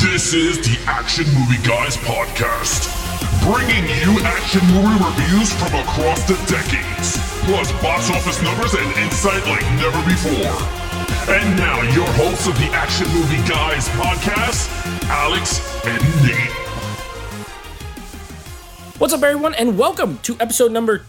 This is the Action Movie Guys podcast, bringing you action movie reviews from across the decades, plus box office numbers and insight like never before. And now, your hosts of the Action Movie Guys podcast, Alex and Nate. What's up, everyone, and welcome to episode number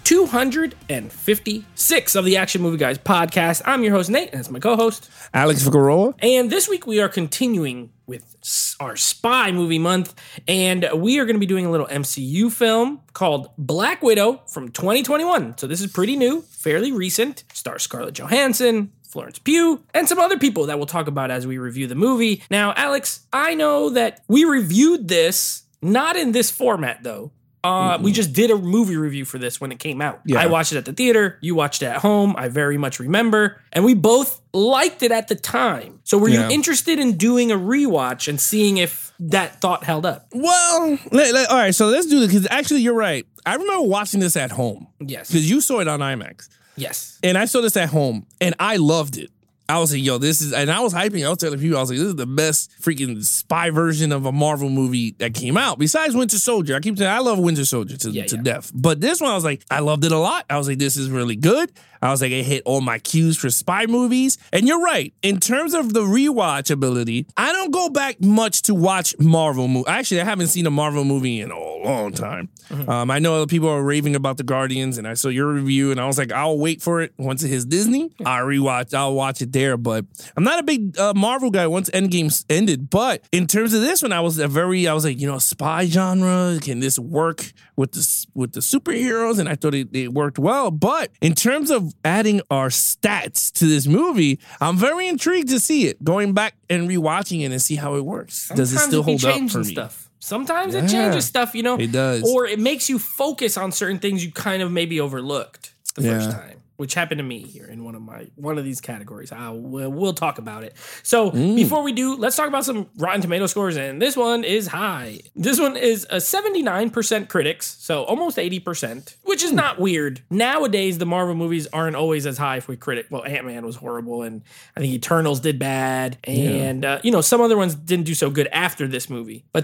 256 of the Action Movie Guys podcast. I'm your host, Nate, and it's my co-host, Alex Figueroa. And this week we are continuing with our spy movie month, and we are going to be doing a little MCU film called Black Widow from 2021. So this is pretty new, fairly recent. Stars Scarlett Johansson, Florence Pugh, and some other people that we'll talk about as we review the movie. Now, Alex, I know that we reviewed this, not in this format, though. We just did a movie review for this when it came out. Yeah. I watched it at the theater. You watched it at home. I very much remember. And we both liked it at the time. So were you interested in doing a rewatch and seeing if that thought held up? Well, all right, so let's do this, because actually you're right. I remember watching this at home. Yes. Because you saw it on IMAX. Yes. And I saw this at home, and I loved it. I was like, yo, this is, and I was hyping, I was telling people, I was like, this is the best freaking spy version of a Marvel movie that came out. Besides Winter Soldier. I keep saying, I love Winter Soldier to death. But this one, I was like, I loved it a lot. I was like, this is really good. I was like, it hit all my cues for spy movies. And you're right. In terms of the rewatch ability, I don't go back much to watch Marvel movies. Actually, I haven't seen a Marvel movie in a long time. Mm-hmm. I know other people are raving about the Guardians, and I saw your review, and I was like, I'll wait for it once it hits Disney. I'll watch it there. But I'm not a big Marvel guy once Endgame ended. But in terms of this one, I was like, spy genre, can this work with the superheroes? And I thought it worked well. But in terms of adding our stats to this movie, I'm very intrigued to see it. Going back and rewatching it and see how it works. Does it still hold up for me? Stuff. Sometimes it changes stuff, It does. Or it makes you focus on certain things you kind of maybe overlooked the first time, which happened to me here in one of these categories. We'll talk about it. So before we do, let's talk about some Rotten Tomato scores, and this one is high. This one is a 79% critics, so almost 80%, which is not weird. Nowadays, the Marvel movies aren't always as high for critic. Well, Ant-Man was horrible, and I think Eternals did bad, and some other ones didn't do so good after this movie. But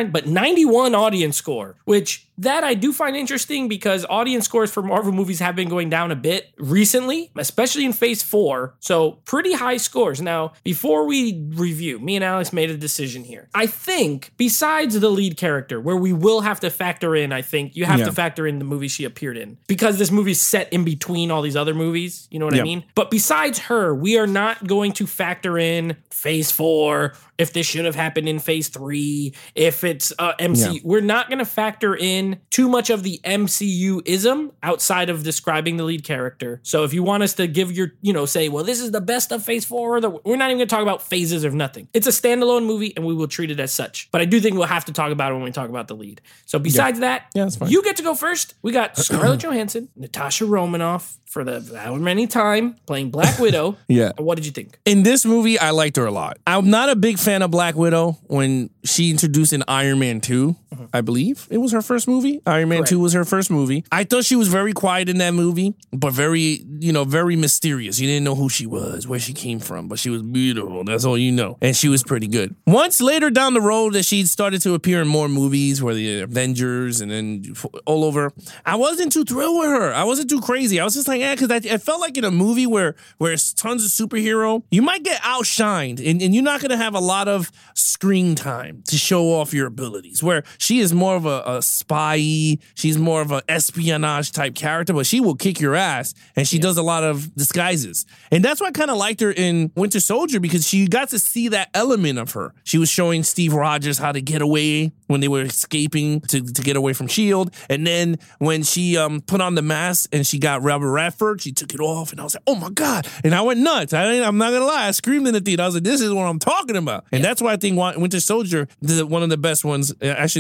91 audience score, which that I do find interesting because audience scores for Marvel movies have been going down a bit recently, especially in Phase 4. So pretty high scores. Now, before we review, me and Alex made a decision here. I think besides the lead character, where we will have to factor in, I think you have to factor in the movie she appeared in, because this movie's set in between all these other movies. You know what I mean? But besides her, we are not going to factor in Phase 4, if this should have happened in Phase 3, if it's MCU. We're not going to factor in too much of the MCU-ism outside of describing the lead character. So if you want us to give your, say, well, this is the best of Phase 4, we're not even going to talk about phases or nothing. It's a standalone movie, and we will treat it as such. But I do think we'll have to talk about it when we talk about the lead. So besides that, that's fine. You get to go first. We got Scarlett Johansson, Natasha Romanoff, for the however many time, playing Black Widow. What did you think? In this movie, I liked her a lot. I'm not a big fan of Black Widow when she introduced in Iron Man 2, I believe. It was her first movie. Iron Man 2 was her first movie. I thought she was very quiet in that movie, but very mysterious. You didn't know who she was, where she came from, but she was beautiful. That's all you know. And she was pretty good. Once later down the road that she started to appear in more movies, where the Avengers and then all over, I wasn't too thrilled with her. I wasn't too crazy. I was just like, because I felt like in a movie where it's tons of superhero, you might get outshined, and you're not going to have a lot of screen time to show off your abilities, where she is more of a spy, she's more of an espionage type character, but she will kick your ass, and she does a lot of disguises. And that's why I kind of liked her in Winter Soldier, because she got to see that element of her. She was showing Steve Rogers how to get away when they were escaping to get away from S.H.I.E.L.D. And then when she put on the mask and she got Robert Redford, she took it off, and I was like, oh my God. And I went nuts. I'm not going to lie. I screamed in the theater. I was like, this is what I'm talking about. And that's why I think Winter Soldier is one of the best ones. Actually,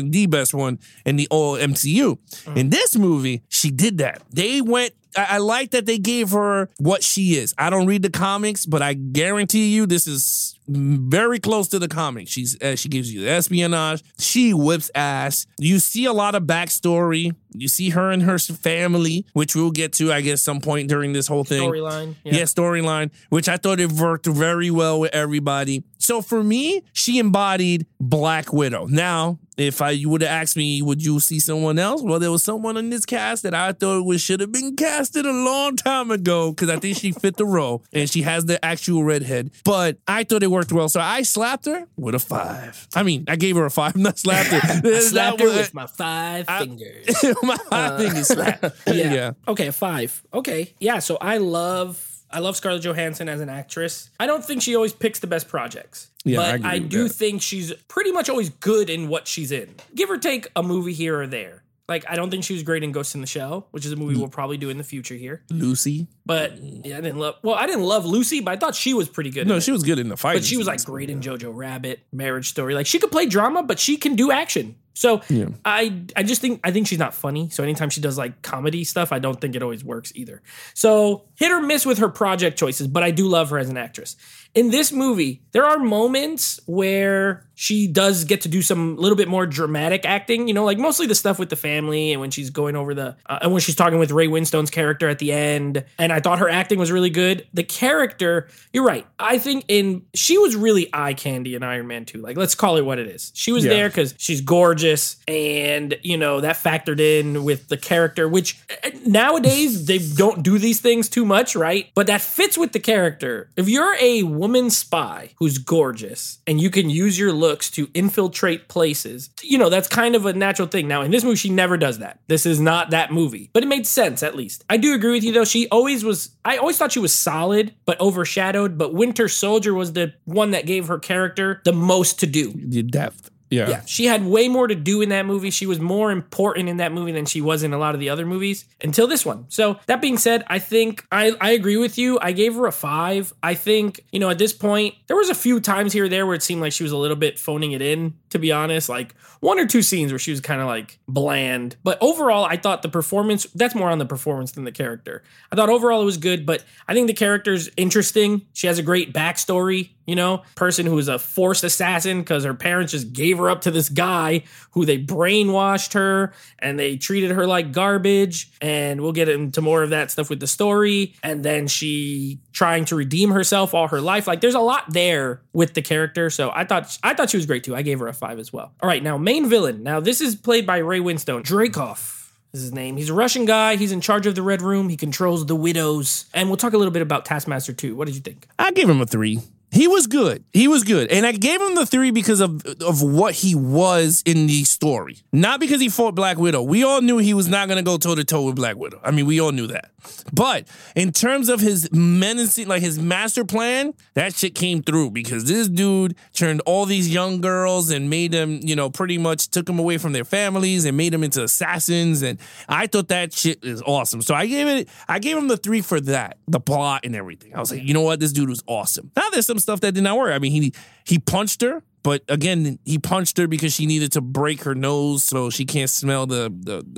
one, the best one in the old MCU. In this movie, she did that. They went. I like that they gave her what she is. I don't read the comics, but I guarantee you this is very close to the comics. She gives you the espionage. She whips ass. You see a lot of backstory. You see her and her family, which we'll get to, I guess, some point during this whole thing. Storyline. Yeah, storyline, which I thought it worked very well with everybody. So for me, she embodied Black Widow. Now, if you would have asked me, would you see someone else? Well, there was someone in this cast that I thought should have been casted a long time ago because I think she fit the role and she has the actual redhead. But I thought it worked well, so I slapped her with a 5. I mean, I gave her a 5, not slapped her. I slapped her with my 5 fingers. My 5 fingers slapped. Yeah. Okay, a 5. Okay. Yeah, so I love Scarlett Johansson as an actress. I don't think she always picks the best projects. Yeah, but I do think she's pretty much always good in what she's in. Give or take a movie here or there. Like, I don't think she was great in Ghost in the Shell, which is a movie we'll probably do in the future here. Lucy. But yeah, I didn't love Lucy, but I thought she was pretty good. No, she was good in the fight. But she was like great in Jojo Rabbit, Marriage Story. Like, she could play drama, but she can do action. So yeah. I think she's not funny. So anytime she does like comedy stuff, I don't think it always works either. So hit or miss with her project choices, but I do love her as an actress. In this movie, there are moments where she does get to do some little bit more dramatic acting, you know, like mostly the stuff with the family and when she's going over and when she's talking with Ray Winstone's character at the end. And I thought her acting was really good. The character, you're right. I think she was really eye candy in Iron Man 2. Like, let's call it what it is. She was there because she's gorgeous and, you know, that factored in with the character, which nowadays they don't do these things too much, right? But that fits with the character. If you're a woman spy who's gorgeous and you can use your looks to infiltrate places, you know, that's kind of a natural thing. Now, in this movie, she never does that. This is not that movie, but it made sense at least. I do agree with you though. I always thought she was solid, but overshadowed, but Winter Soldier was the one that gave her character the most to do. The depth. Yeah. She had way more to do in that movie. She was more important in that movie than she was in a lot of the other movies until this one. So that being said, I think I agree with you. I gave her a 5. I think, you know, at this point, there was a few times here or there where it seemed like she was a little bit phoning it in, to be honest. Like 1 or 2 scenes where she was kind of like bland. But overall, I thought the performance, that's more on the performance than the character. I thought overall it was good, but I think the character's interesting. She has a great backstory. You know, person who was a forced assassin because her parents just gave her up to this guy who they brainwashed her and they treated her like garbage. And we'll get into more of that stuff with the story. And then she trying to redeem herself all her life. Like, there's a lot there with the character. So I thought she was great too. I gave her a 5 as well. All right, now main villain. Now this is played by Ray Winstone. Dreykov is his name. He's a Russian guy. He's in charge of the Red Room. He controls the widows. And we'll talk a little bit about Taskmaster 2. What did you think? I gave him a 3. He was good. And I gave him the 3 because of what he was in the story. Not because he fought Black Widow. We all knew he was not going to go toe-to-toe with Black Widow. I mean, we all knew that. But in terms of his menacing, like his master plan, that shit came through because this dude turned all these young girls and made them, you know, pretty much took them away from their families and made them into assassins. And I thought that shit is awesome. So I gave him the 3 for that, the plot and everything. I was like, you know what? This dude was awesome. Now there's some stuff that did not work. I mean, he punched her, but again, he punched her because she needed to break her nose so she can't smell the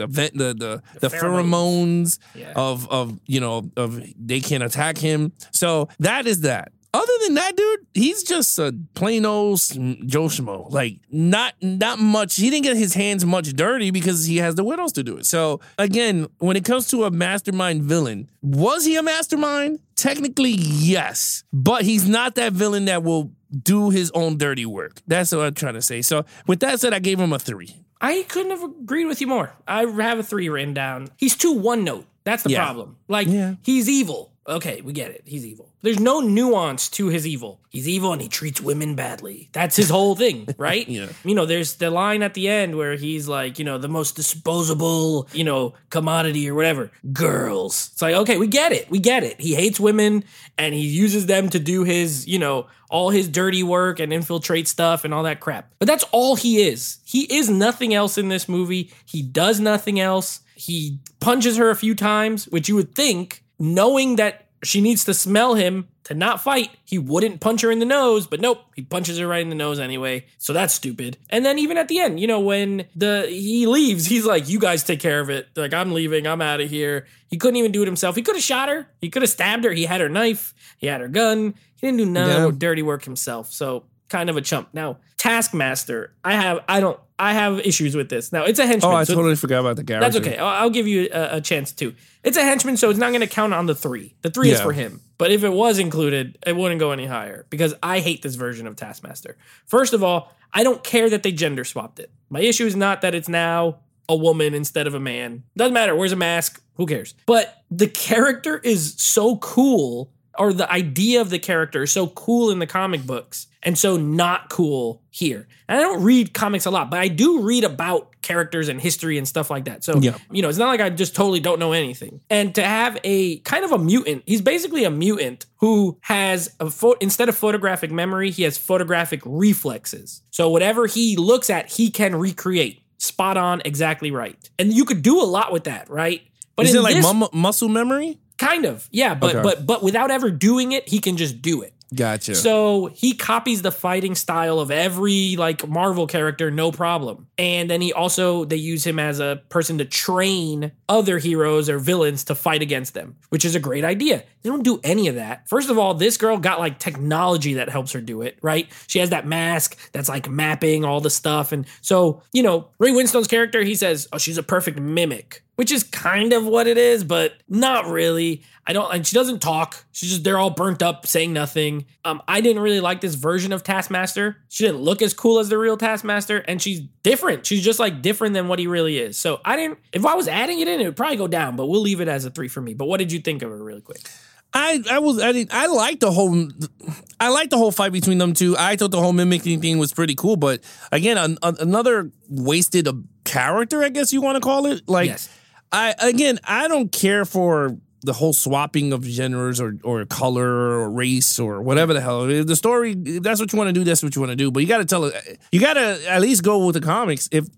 pheromones of they can't attack him. So that is that. Other than that, dude, he's just a plain old Joe Schmo. Like, not much. He didn't get his hands much dirty because he has the widows to do it. So, again, when it comes to a mastermind villain, was he a mastermind? Technically, yes. But he's not that villain that will do his own dirty work. That's what I'm trying to say. So, with that said, I gave him a 3. I couldn't have agreed with you more. I have a 3 written down. He's too one note. That's the problem. Like, he's evil. Okay, we get it. He's evil. There's no nuance to his evil. He's evil and he treats women badly. That's his whole thing, right? Yeah. You know, there's the line at the end where he's like, you know, the most disposable, you know, commodity or whatever. Girls. It's like, okay, we get it. We get it. He hates women and he uses them to do his, you know, all his dirty work and infiltrate stuff and all that crap. But that's all he is. He is nothing else in this movie. He does nothing else. He punches her a few times, which you would think, knowing that she needs to smell him to not fight. He wouldn't punch her in the nose, but nope, he punches her right in the nose anyway. So that's stupid. And then even at the end, when he leaves, he's like, you guys take care of it. Like, I'm leaving. I'm out of here. He couldn't even do it himself. He could have shot her. He could have stabbed her. He had her knife. He had her gun. He didn't do none of the dirty work himself. So kind of a chump. Now, Taskmaster, I have issues with this. Now, it's a henchman. Oh, I totally forgot about the character. That's okay. I'll give you a chance too. It's a henchman, so it's not going to count on the 3. The 3 is for him. But if it was included, it wouldn't go any higher because I hate this version of Taskmaster. First of all, I don't care that they gender swapped it. My issue is not that it's now a woman instead of a man. Doesn't matter. Wears a mask. Who cares? But the character is so cool, or the idea of the character is so cool in the comic books and so not cool here. And I don't read comics a lot, but I do read about characters and history and stuff like that. So, it's not like I just totally don't know anything. And to have a kind of a mutant, he's basically a mutant who has instead of photographic memory, he has photographic reflexes. So whatever he looks at, he can recreate. Spot on, exactly right. And you could do a lot with that, right? But is it like muscle memory? Kind of, yeah, but without ever doing it, he can just do it. Gotcha. So he copies the fighting style of every Marvel character, no problem. And then they use him as a person to train other heroes or villains to fight against them, which is a great idea. They don't do any of that. First of all, this girl got technology that helps her do it, right? She has that mask that's mapping all the stuff. And so, Ray Winstone's character, he says, oh, she's a perfect mimic, which is kind of what it is, but not really. She doesn't talk. They're all burnt up, saying nothing. I didn't really like this version of Taskmaster. She didn't look as cool as the real Taskmaster, and she's different. She's just different than what he really is. So if I was adding it in, it would probably go down, but we'll leave it as a 3 for me. But what did you think of her really quick? I like the whole fight between them two. I thought the whole mimicking thing was pretty cool, but again, another wasted character, I guess you want to call it. Yes. I don't care for the whole swapping of genders or color or race or whatever the hell. The story, if that's what you want to do, that's what you want to do. But you got to tell it. You got to at least go with the comics. If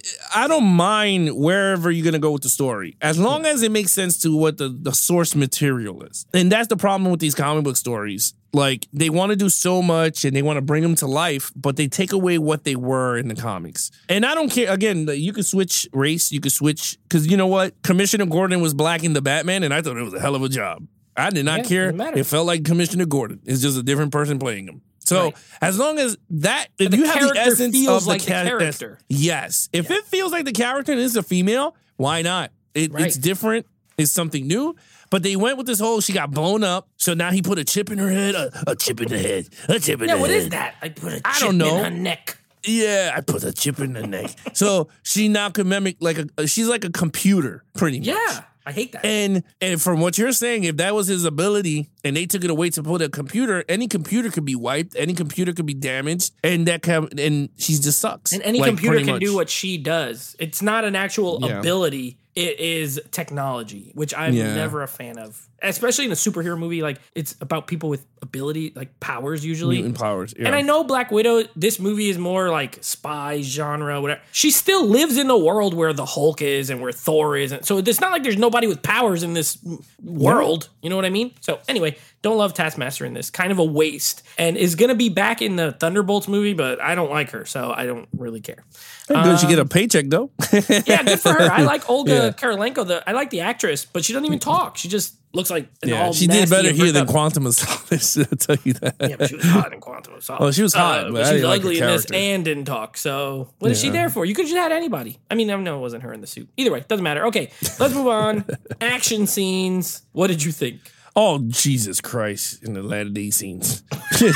I don't mind wherever you're going to go with the story, as long as it makes sense to what the source material is. And that's the problem with these comic book stories. They want to do so much and they want to bring them to life, but they take away what they were in the comics. And I don't care. Again, you could switch race. You could switch. Because you know what? Commissioner Gordon was black in the Batman, and I thought it was a hell of a job. I did not care. It felt like Commissioner Gordon. It's just a different person playing him. So as long as that, if you have the essence of the character. Yes. If it feels like the character and it's a female, why not? It's different. It's something new. But they went with this whole, she got blown up, so now he put a chip in her head, a chip in the head, a chip in the head. Yeah, what is that? I put a chip in her neck. Yeah, I put a chip in the neck. So she now can mimic she's like a computer, pretty much. Yeah, I hate that. And from what you're saying, if that was his ability and they took it away to put a computer, any computer could be wiped, any computer could be damaged, and and she just sucks. And any computer can do what she does. It's not an actual ability. It is technology, which I'm never a fan of. Especially in a superhero movie, it's about people with ability, powers usually. Mutant powers, yeah. And I know Black Widow, this movie is more spy genre, whatever. She still lives in the world where the Hulk is and where Thor is. And so it's not like there's nobody with powers in this world. You know what I mean? So anyway, don't love Taskmaster in this. Kind of a waste. And is going to be back in the Thunderbolts movie, but I don't like her, so I don't really care. Good she get a paycheck, though. Yeah, good for her. I like Olga Kurylenko. I like the actress, but she doesn't even talk. She just looks like she did better here than Quantum of Solace. I'll tell you that. Yeah, but she was hot in Quantum of Solace. Oh, she was hot, but she was ugly in this and didn't talk. So what is she there for? You could have just had anybody. I mean, no, it wasn't her in the suit. Either way, doesn't matter. Okay, let's move on. Action scenes. What did you think? Oh, Jesus Christ, in the latter day scenes. This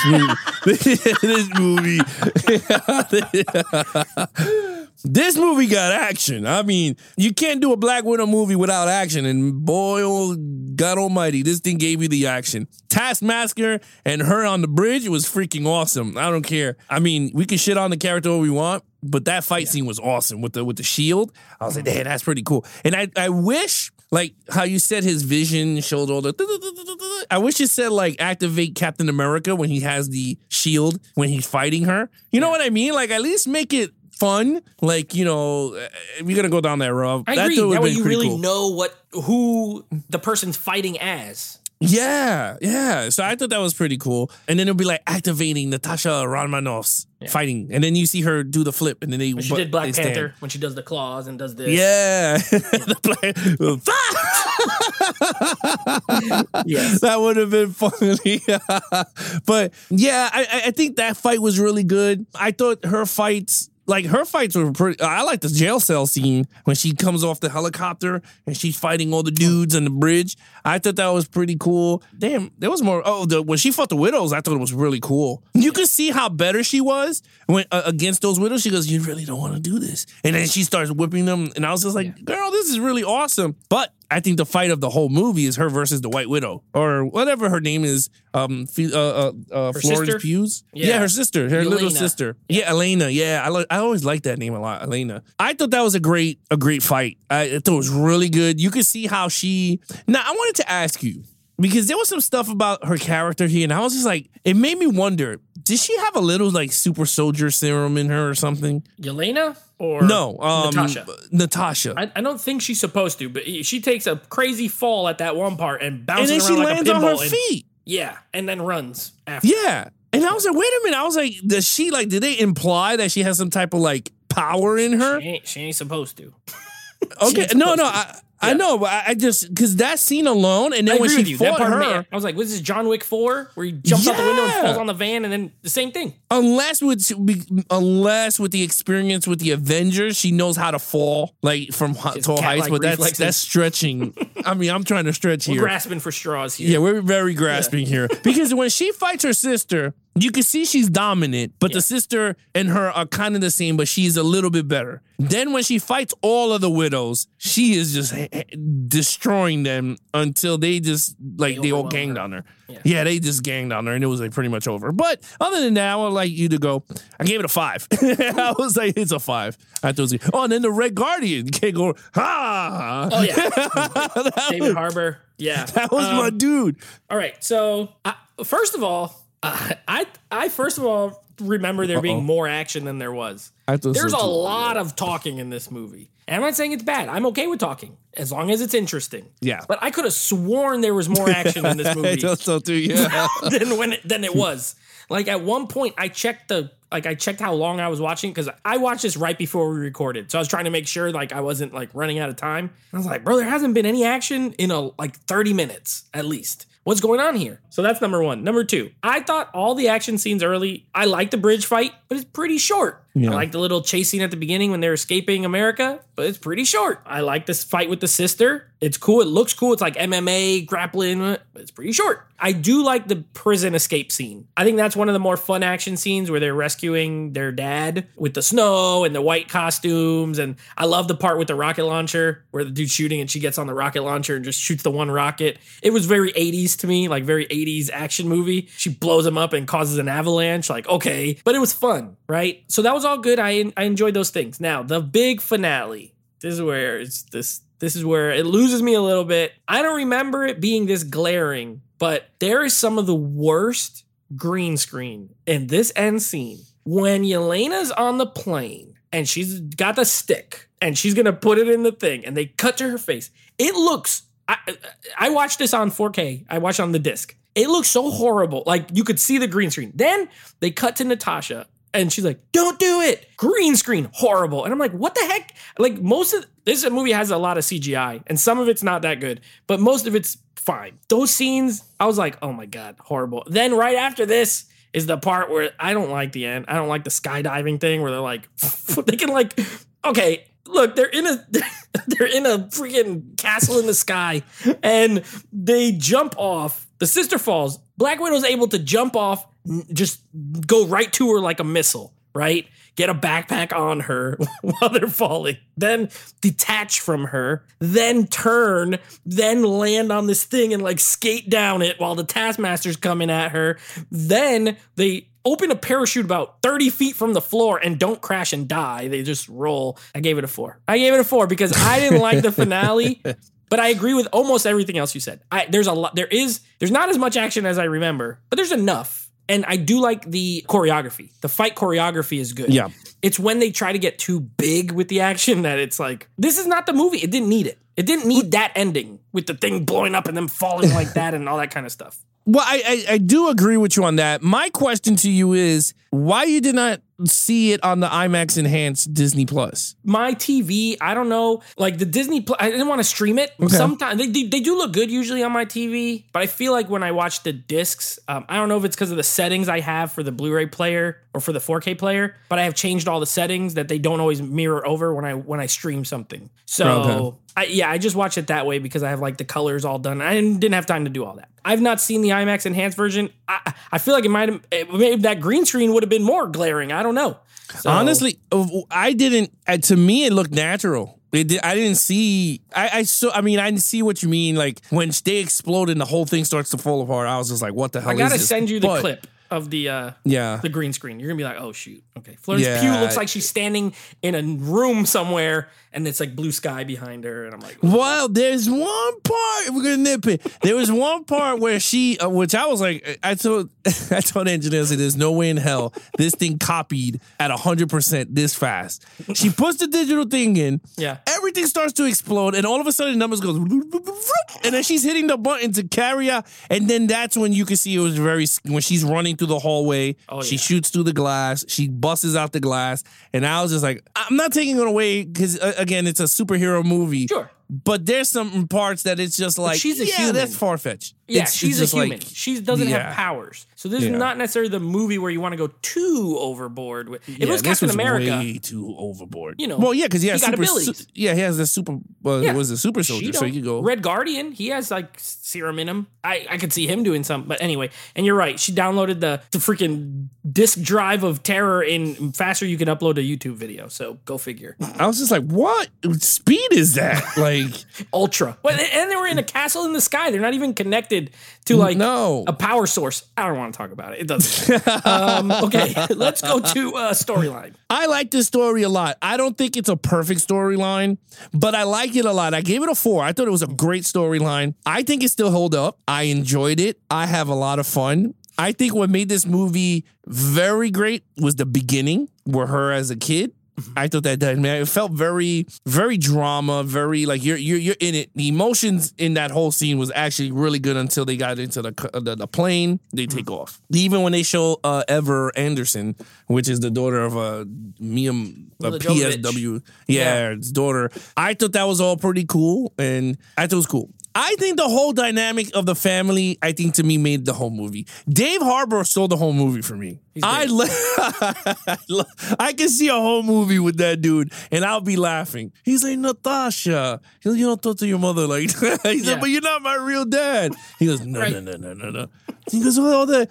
movie. This movie got action. I mean, you can't do a Black Widow movie without action. And boy, oh, God almighty, this thing gave you the action. Taskmaster and her on the bridge was freaking awesome. I don't care. I mean, we can shit on the character all we want, but that fight scene was awesome with the shield. I was like, hey, that's pretty cool. And I wish, how you said his vision showed all the... I wish it said, activate Captain America when he has the shield, when he's fighting her. You know what I mean? At least make it fun. If you're going to go down that road. I agree. That way you really know who the person's fighting as. Yeah. So I thought that was pretty cool. And then it'll be like activating Natasha Romanoff's fighting. And then you see her do the flip. And then when she did Black Panther, when she does the claws and does this. Yeah. Yes. That would have been funny. But yeah, I think that fight was really good. I thought her fights were pretty. I like the jail cell scene when she comes off the helicopter and she's fighting all the dudes on the bridge. I thought that was pretty cool. Damn, there was more. When she fought the widows, I thought it was really cool. You could see how better she was when against those widows. She goes, "You really don't want to do this," and then she starts whipping them. And I was just like, "Girl, this is really awesome." But I think the fight of the whole movie is her versus the White Widow or whatever her name is. Florence sister? Pugh. Yeah, her sister, her little sister. Yeah, Elena. Yeah, I always liked that name a lot, Elena. I thought that was a great fight. I thought it was really good. You could see how she. Now I wanted to ask you because there was some stuff about her character here, and I was just like, it made me wonder. Did she have a little like super soldier serum in her or something? Yelena? Or no, Natasha. I don't think she's supposed to, but she takes a crazy fall at that one part and bounces and then around she like lands a pinball. on her feet. Yeah, and then runs after. Yeah, and I was like, wait a minute. I was like, did they imply that she has some type of like power in her? She ain't supposed to. Okay, I know, but I just because that scene alone, and then when she fought her, I was like, "Was this John Wick 4, where he jumps out the window and falls on the van, and then the same thing?" Unless with the experience with the Avengers, she knows how to fall like from tall heights, but that's stretching. I mean, I'm trying to stretch here. We're grasping for straws here. Yeah, we're very grasping here because when she fights her sister, you can see she's dominant, but the sister and her are kind of the same, but she's a little bit better. Then when she fights all of the widows, she is just destroying them until they just they all ganged on her. Yeah, they just ganged on her, and it was like pretty much over. But other than that, I would like you to go. I gave it a 5. I was like, it's a 5. I thought it was good. Oh, and then the Red Guardian can't go. Ha! Oh yeah, David Harbour. Yeah, that was my dude. All right, so first of all, I first of all remember there being more action than there was. There's a lot of talking in this movie. And I'm not saying it's bad. I'm okay with talking as long as it's interesting. Yeah. But I could have sworn there was more action in this movie. I thought so too, yeah. than it was. Like at one point I checked how long I was watching because I watched this right before we recorded. So I was trying to make sure like I wasn't like running out of time. I was like, bro, there hasn't been any action in 30 minutes at least. What's going on here? So that's number 1. Number 2, I thought all the action scenes early, I liked the bridge fight, but it's pretty short. Yeah. I like the little chase scene at the beginning when they're escaping America, but it's pretty short. I like this fight with the sister. It's cool. It looks cool. It's like MMA, grappling, but it's pretty short. I do like the prison escape scene. I think that's one of the more fun action scenes where they're rescuing their dad with the snow and the white costumes. And I love the part with the rocket launcher where the dude's shooting and she gets on the rocket launcher and just shoots the one rocket. It was very 80s to me, like very 80s action movie. She blows him up and causes an avalanche. Like, okay, but it was fun, right? So that was all good. I enjoyed those things. Now, the big finale. This is where it loses me a little bit. I don't remember it being this glaring, but there is some of the worst green screen in this end scene. When Yelena's on the plane and she's got the stick and she's going to put it in the thing and they cut to her face. It looks, I watched this on 4K. I watched on the disc. It looks so horrible. Like you could see the green screen. Then they cut to Natasha. And she's like, don't do it. Green screen, horrible. And I'm like, what the heck? Like this movie has a lot of CGI and some of it's not that good, but most of it's fine. Those scenes, I was like, oh my God, horrible. Then right after this is the part where I don't like the end. I don't like the skydiving thing where they're like, they can like, okay, look, they're in a freaking castle in the sky and they jump off. The sister falls. Black Widow's able to jump off, just go right to her like a missile, right? Get a backpack on her while they're falling. Then detach from her. Then turn. Then land on this thing and like skate down it while the Taskmaster's coming at her. Then they open a parachute about 30 feet from the floor and don't crash and die. They just roll. I gave it a 4. Because I didn't like the finale. But I agree with almost everything else you said. There's not as much action as I remember, but there's enough. And I do like the choreography. The fight choreography is good. Yeah. It's when they try to get too big with the action that it's like, this is not the movie. It didn't need it. It didn't need that ending with the thing blowing up and them falling like that and all that kind of stuff. Well, I do agree with you on that. My question to you is, why you did not see it on the IMAX Enhanced Disney Plus? My TV, I don't know, like the Disney Plus, I didn't want to stream it. Okay. Sometimes they do look good usually on my TV, but I feel like when I watch the discs, I don't know if it's because of the settings I have for the Blu-ray player or for the 4K player, but I have changed all the settings that they don't always mirror over when I stream something. So I just watch it that way because I have like the colors all done. I didn't have time to do all that. I've not seen the IMAX Enhanced version. I feel like maybe that green screen would have been more glaring. I don't know. So, honestly, I didn't. To me, it looked natural. I didn't see. I didn't see what you mean. Like when they explode and the whole thing starts to fall apart. I was just like, "What the hell?" I gotta is this? send you the clip of the green screen. You're gonna be like, "Oh shoot, okay." Florence Pugh looks like she's standing in a room somewhere, and it's like blue sky behind her, and I'm like, well, there's one part we're gonna nip it. There was one part where she, which I was like, I told the engineer, I said, "There's no way in hell this thing copied at 100% this fast." She puts the digital thing in, everything starts to explode, and all of a sudden the numbers goes, and then she's hitting the button to carry out, and then that's when you can see it was when she's running through the hallway, she shoots through the glass, she busts out the glass, and I was just like, I'm not taking it away because again, it's a superhero movie. Sure. But there's some parts that it's just like, she's a human. That's far-fetched. Yeah, she's a human. Like, she doesn't have powers. So this is not necessarily the movie where you want to go too overboard with. If it was Captain America, way too overboard. You know, well, yeah, because he has got abilities. he has the super. It was a super soldier, so he could go. Red Guardian, he has like serum in him. I could see him doing something. But anyway, and you're right. She downloaded the freaking disk drive of terror in faster you can upload a YouTube video. So go figure. I was just like, what speed is that? Like ultra. Well, and they were in a castle in the sky. They're not even connected to like a power source. I don't want to talk about it. It doesn't. Okay, let's go to storyline. I like this story a lot. I don't think it's a perfect storyline, but I like it a lot. I gave it a 4. I thought it was a great storyline. I think it still held up. I enjoyed it. I have a lot of fun. I think what made this movie very great was the beginning, where her as a kid. I thought that it felt very, very drama, very like you're in it. The emotions in that whole scene was actually really good until they got into the plane. They take off. Even when they show Ever Anderson, which is the daughter of PSW, his daughter. I thought that was all pretty cool, and I thought it was cool. I think the whole dynamic of the family, I think to me made the whole movie. Dave Harbour stole the whole movie for me. I can see a whole movie with that dude, and I'll be laughing. He's like, Natasha, you don't talk to your mother like that. He said, but you're not my real dad. He goes, no. He goes, all the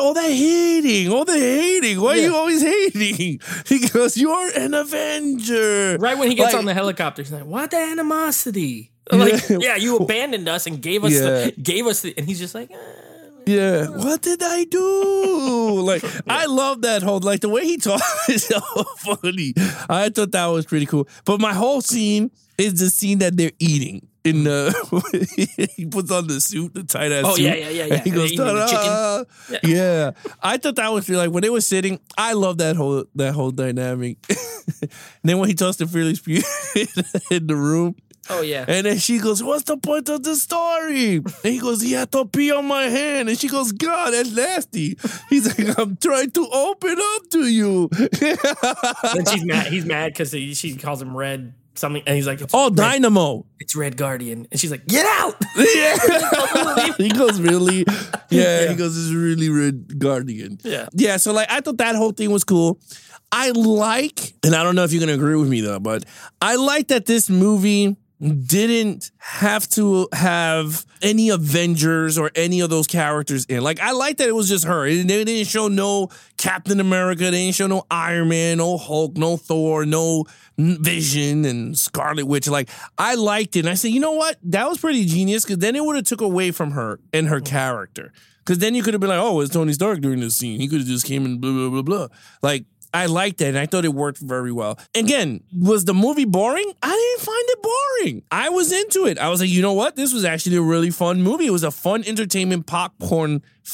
hating. Why are you always hating? He goes, you're an Avenger. Right when he gets on the helicopter, he's like, what the animosity? Like, you abandoned us and gave us the, and he's just like, what did I do? Like, I love that whole, like, the way he talks is so funny. I thought that was pretty cool. But my whole scene is the scene that they're eating. In he puts on the suit, the tight ass suit. And he goes, ta-da! Yeah. I thought that was like when they were sitting. I love that whole dynamic. And then when he talks to Fearless Pugh in the room. Oh, yeah. And then she goes, what's the point of the story? And he goes, he had to pee on my hand. And she goes, God, that's nasty. He's like, I'm trying to open up to you. And she's mad. He's mad because she calls him Red something. And he's like, Dynamo. It's Red Guardian. And she's like, get out. He goes, really? Yeah, he goes, it's really Red Guardian. Yeah, so like I thought that whole thing was cool. I like, and I don't know if you're going to agree with me though, but I like that this movie didn't have to have any Avengers or any of those characters in. Like, I like that it was just her. They didn't show no Captain America. They didn't show no Iron Man, no Hulk, no Thor, no Vision and Scarlet Witch. Like, I liked it. And I said, you know what? That was pretty genius because then it would have took away from her and her character. Because then you could have been like, oh, it's Tony Stark during this scene. He could have just came and blah, blah, blah, blah. Like, I liked that, and I thought it worked very well. Again, was the movie boring? I didn't find it boring. I was into it. I was like, you know what? This was actually a really fun movie. It was a fun entertainment popcorn flick.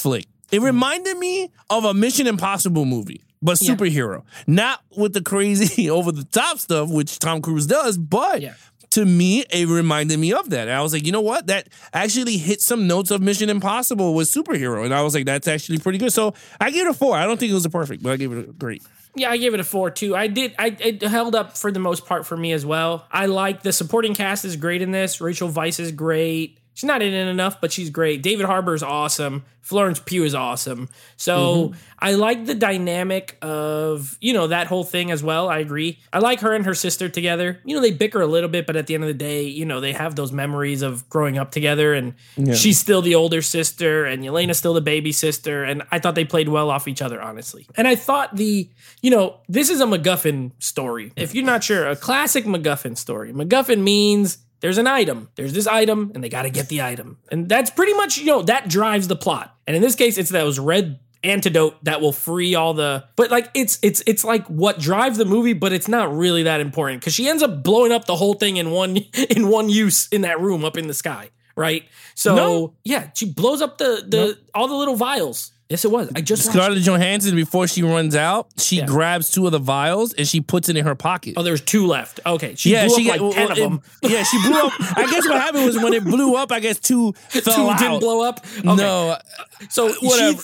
It reminded me of a Mission Impossible movie, but superhero. Not with the crazy over-the-top stuff, which Tom Cruise does, but to me, it reminded me of that. And I was like, you know what? That actually hit some notes of Mission Impossible with superhero. And I was like, that's actually pretty good. So I gave it a 4. I don't think it was a perfect, but I gave it a great. Yeah, I gave it a 4 too. It held up for the most part for me as well. I like the supporting cast is great in this. Rachel Weisz is great. She's not in it enough, but she's great. David Harbour is awesome. Florence Pugh is awesome. So I like the dynamic of, that whole thing as well. I agree. I like her and her sister together. They bicker a little bit, but at the end of the day, they have those memories of growing up together, and she's still the older sister and Yelena's still the baby sister. And I thought they played well off each other, honestly. And I thought this is a MacGuffin story. If you're not sure, a classic MacGuffin story. MacGuffin means there's an item. There's this item, and they got to get the item. And that's pretty much, that drives the plot. And in this case, it's that red antidote that will free all the... But, it's like what drives the movie, but it's not really that important. Because she ends up blowing up the whole thing in one use in that room up in the sky, right? So, she blows up all the little vials. Yes, it was. I just Scarlett Johansson, before she runs out, she grabs 2 of the vials and she puts it in her pocket. Oh, there's 2 left. Okay. She blew up like 10 of them. Yeah, she blew up. I guess what happened was when it blew up, I guess 2 fell out. 2 didn't blow up? Okay. No. So whatever.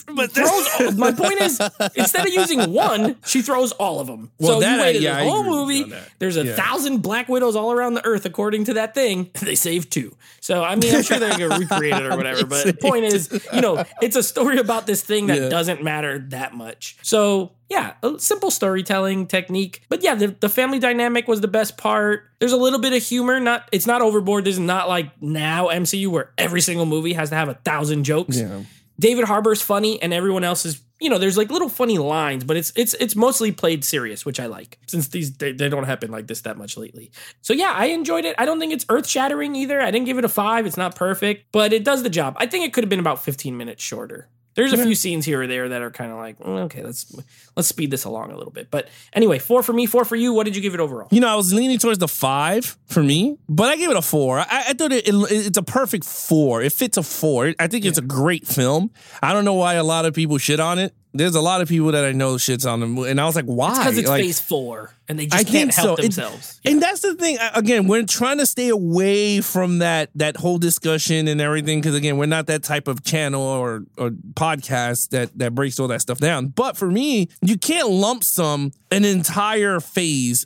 My point is, instead of using 1, she throws all of them. Well, so you waited the whole movie. There's 1,000 Black Widows all around the earth, according to that thing. They saved 2. So, I mean, I'm sure they're going to recreate it or whatever. But the point is, it's a story about this thing that doesn't matter that much. So, yeah, a simple storytelling technique. But yeah, the family dynamic was the best part. There's a little bit of humor. It's not overboard. This is not like now MCU where every single movie has to have 1,000 jokes. Yeah. David Harbour's funny and everyone else is, there's like little funny lines, but it's mostly played serious, which I like, since they don't happen like this that much lately. So yeah, I enjoyed it. I don't think it's earth-shattering either. I didn't give it a 5. It's not perfect, but it does the job. I think it could have been about 15 minutes shorter. There's a few scenes here or there that are kind of like, okay, let's speed this along a little bit. But anyway, 4 for me, 4 for you. What did you give it overall? I was leaning towards the 5 for me, but I gave it a 4. I thought it's a perfect 4. It fits a 4. I think it's a great film. I don't know why a lot of people shit on it. There's a lot of people that I know shits on them, and I was like, why? It's because it's phase 4, and they just can't help themselves. And that's the thing. Again, we're trying to stay away from that whole discussion and everything, because, again, we're not that type of channel or podcast that breaks all that stuff down. But for me, you can't lump sum an entire phase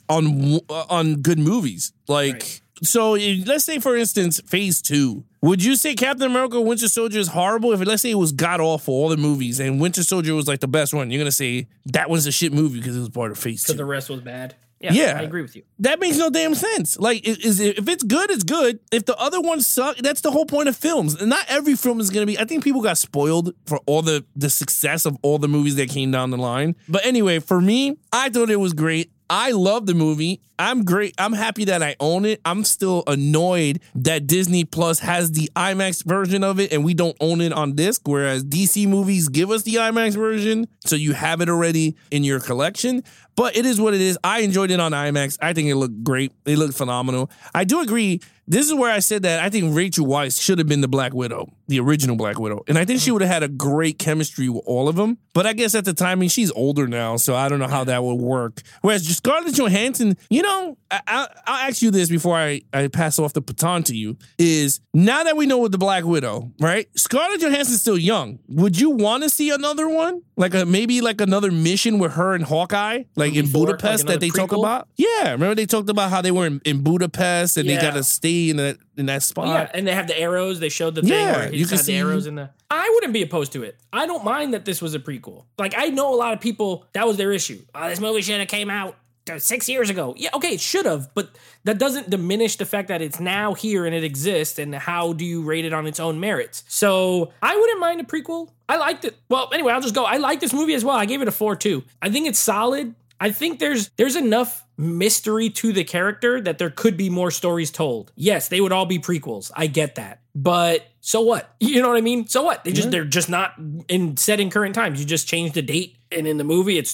on good movies. So let's say, for instance, phase 2. Would you say Captain America Winter Soldier is horrible? Let's say it was god-awful, all the movies, and Winter Soldier was like the best one, you're going to say that was a shit movie because it was part of phase 2. Because the rest was bad? Yeah, I agree with you. That makes no damn sense. If it's good, it's good. If the other ones suck, that's the whole point of films. And not every film is going to be... I think people got spoiled for all the success of all the movies that came down the line. But anyway, for me, I thought it was great. I love the movie. I'm great. I'm happy that I own it. I'm still annoyed that Disney Plus has the IMAX version of it and we don't own it on disc, whereas DC movies give us the IMAX version, so you have it already in your collection. But it is what it is. I enjoyed it on IMAX. I think it looked great. It looked phenomenal. I do agree. This is where I said that I think Rachel Weisz should have been the Black Widow, the original Black Widow. And I think she would have had a great chemistry with all of them. But I guess at the time, she's older now, so I don't know how that would work. Whereas Scarlett Johansson, I'll ask you this before I pass off the baton to you, is now that we know with the Black Widow, right? Scarlett Johansson's still young. Would you want to see another one? Maybe another mission with her and Hawkeye, in Budapest that they talk about? Yeah, remember they talked about how they were in Budapest and they got to stay in that spot. Yeah, and they have the arrows. They showed the thing where he's got the arrows in the... I wouldn't be opposed to it. I don't mind that this was a prequel. I know a lot of people, that was their issue. This movie should have came out 6 years ago. Yeah, okay, it should have, but that doesn't diminish the fact that it's now here and it exists, and how do you rate it on its own merits? So I wouldn't mind a prequel. I liked it. Well, anyway, I'll just go. I like this movie as well. I gave it a 4 too. I think it's solid. I think there's enough mystery to the character that there could be more stories told. Yes, they would all be prequels. I get that. But so what? You know what I mean? So what? They're just not set in current times. You just change the date, and in the movie it's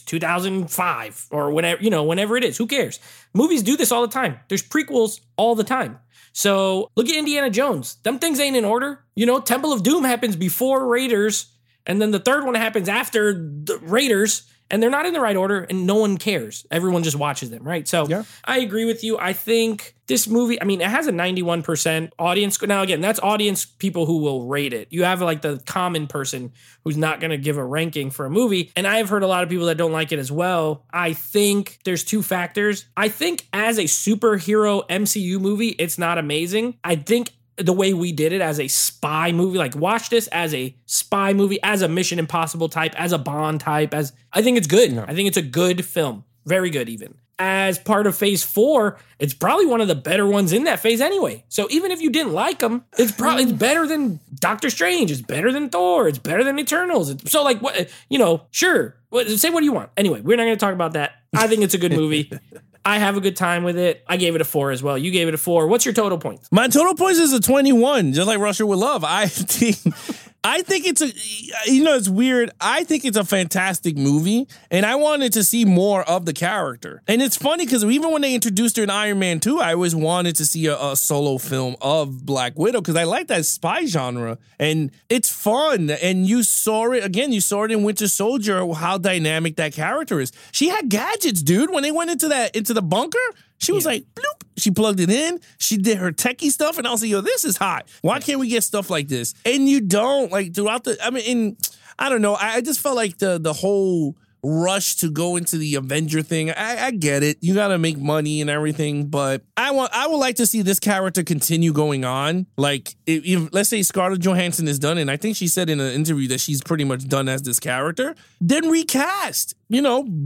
2005 or whenever it is. Who cares? Movies do this all the time. There's prequels all the time. So look at Indiana Jones. Them things ain't in order. Temple of Doom happens before Raiders, And then the third one happens after the Raiders, and they're not in the right order, and no one cares. Everyone just watches them, right? So I agree with you. I think this movie, I mean, it has a 91% audience. Now, again, that's audience people who will rate it. You have like the common person who's not going to give a ranking for a movie. And I have heard a lot of people that don't like it as well. I think there's two factors. I think as a superhero MCU movie, it's not amazing. I think the way we did it as a spy movie, like watch this as a spy movie, as a Mission Impossible type, as a Bond type, I think it's good. I think it's a good film. Very good even. As part of phase 4, it's probably one of the better ones in that phase anyway. So even if you didn't like them, it's better than Doctor Strange. It's better than Thor. It's better than Eternals. So like, what, sure. Say what do you want? Anyway, we're not going to talk about that. I think it's a good movie. I have a good time with it. I gave it a 4 as well. You gave it a 4. What's your total points? My total points is a 21, just like Russia with Love. I think it's it's weird. I think it's a fantastic movie, and I wanted to see more of the character. And it's funny because even when they introduced her in Iron Man 2, I always wanted to see a solo film of Black Widow because I like that spy genre, and it's fun. And you saw it in Winter Soldier, how dynamic that character is. She had gadgets, dude. When they went into the bunker, she was like, bloop. She plugged it in. She did her techie stuff. And I was like, yo, this is hot. Why can't we get stuff like this? And you don't, like, throughout I don't know. I just felt like the whole rush to go into the Avenger thing. I get it. You got to make money and everything. But I would like to see this character continue going on. Like, if let's say Scarlett Johansson is done, and I think she said in an interview that she's pretty much done as this character, then recast. You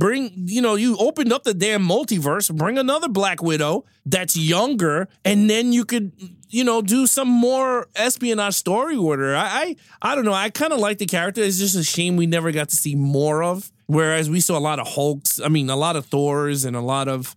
opened up the damn multiverse, bring another Black Widow that's younger, and then you could, do some more espionage story with her. I don't know. I kind of like the character. It's just a shame we never got to see more of. Whereas we saw a lot of Hulks, a lot of Thors, and a lot of,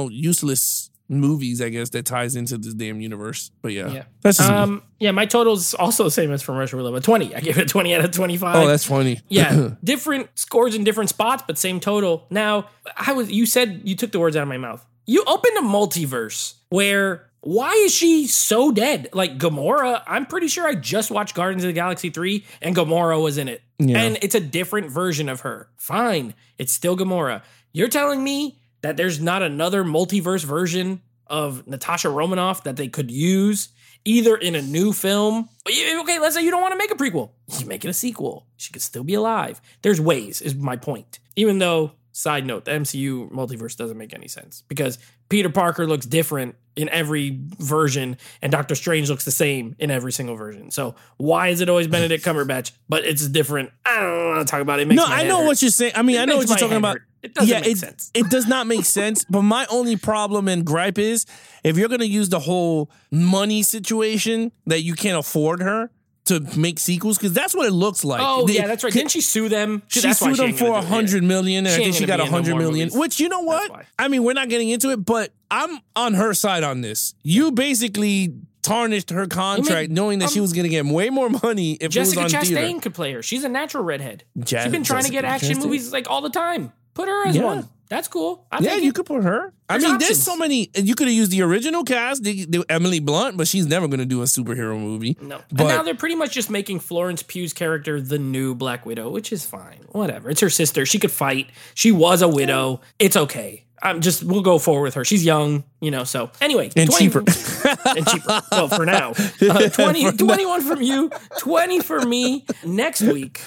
useless movies, I guess, that ties into this damn universe. But yeah. That's just me. My total's also the same as from Russia with Love, a 20. I gave it a 20 out of 25. Oh, that's funny. Yeah, different scores in different spots, but same total. Now, you said, you took the words out of my mouth. You opened a multiverse where, why is she so dead? Like Gamora, I'm pretty sure I just watched Guardians of the Galaxy 3 and Gamora was in it. Yeah. And it's a different version of her. Fine. It's still Gamora. You're telling me that there's not another multiverse version of Natasha Romanoff that they could use either in a new film? Okay, let's say you don't want to make a prequel. You make it a sequel. She could still be alive. There's ways, is my point. Even though, side note, the MCU multiverse doesn't make any sense because Peter Parker looks different in every version and Doctor Strange looks the same in every single version. So why is it always Benedict Cumberbatch, but it's different? I don't want to talk about it. I know what you're saying. I know what you're talking about. It doesn't make sense. It does not make sense. But my only problem and gripe is if you're going to use the whole money situation that you can't afford her to make sequels, because that's what it looks like. Oh, yeah, that's right. Didn't she sue them? She sued them for $100 million, and I think she got $100 million. Which, you know what? We're not getting into it, but I'm on her side on this. You basically tarnished her contract knowing that she was going to get way more money if Jessica it was on Chastain theater. could play her. She's a natural redhead. She's been trying to get action movies like all the time. Put her as one. That's cool. You could put her. There's so many. You could have used the original cast, Emily Blunt, but she's never going to do a superhero movie. No. But now they're pretty much just making Florence Pugh's character the new Black Widow, which is fine. Whatever. It's her sister. She could fight. She was a widow. It's okay. We'll go forward with her. She's young, so anyway. And cheaper. And cheaper. Well, for now. 21 from you, 20 for me. Next week,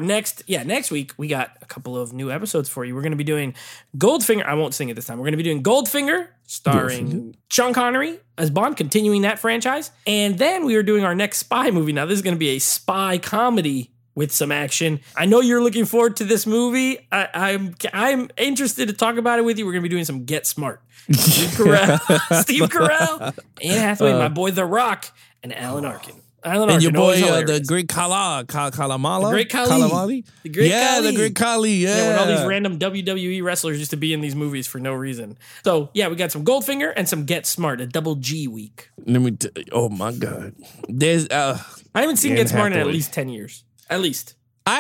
we got a couple of new episodes for you. We're going to be doing Goldfinger. I won't sing it this time. We're going to be doing Goldfinger, starring Sean Connery as Bond, continuing that franchise. And then we are doing our next spy movie. Now, this is going to be a spy comedy with some action. I know you're looking forward to this movie. I'm interested to talk about it with you. We're going to be doing some Get Smart. Steve Carell, Anne Hathaway, my boy The Rock, and Alan Arkin. And your boy, the Great Kalamala. The Great Khali. The Great Khali. Yeah. When all these random WWE wrestlers used to be in these movies for no reason. So, we got some Goldfinger and some Get Smart, a double G week. Oh, my God. There's I haven't seen Get Smart in at least 10 years. At least.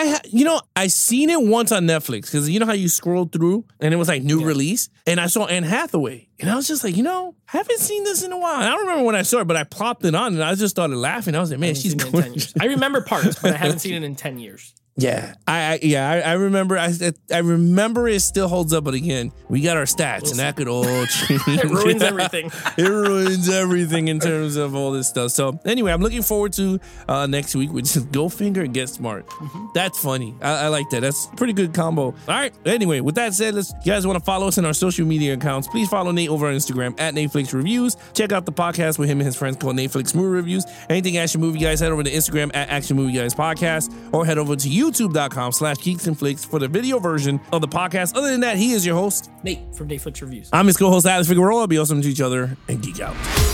I seen it once on Netflix because you know how you scroll through and it was like new release, and I saw Anne Hathaway and I was just like, haven't seen this in a while. And I don't remember when I saw it, but I plopped it on and I just started laughing. I was like, man, she's gorgeous. I remember parts, but I haven't seen it in 10 years. Yeah, I remember. I remember it still holds up, but again, we got our stats, and that could all change. It ruins everything. It ruins everything in terms of all this stuff. So anyway, I'm looking forward to next week, which is Go Finger and Get Smart. That's funny. I like that. That's a pretty good combo. All right. Anyway, with that said, you guys want to follow us in our social media accounts? Please follow Nate over on Instagram at Netflix Reviews. Check out the podcast with him and his friends called Netflix Movie Reviews. Anything Action Movie Guys, head over to Instagram at Action Movie Guys Podcast, or head over to youtube.com/Geeks and Flicks for the video version of the podcast. Other than that, he is your host, Nate from Netflix Reviews. I'm his co-host, Alex Figueroa. Be awesome to each other and geek out.